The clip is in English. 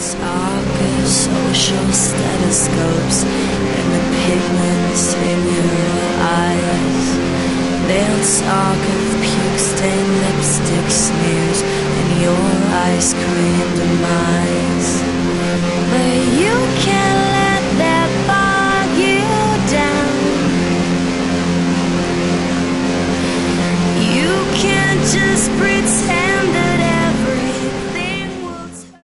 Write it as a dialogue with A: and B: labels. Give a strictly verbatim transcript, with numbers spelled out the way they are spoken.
A: talk of social stethoscopes and the pigments in your eyes. They'll talk of puke-stained lipstick smears and your ice cream demise. But you can't let that bog you down. You can't just breathe.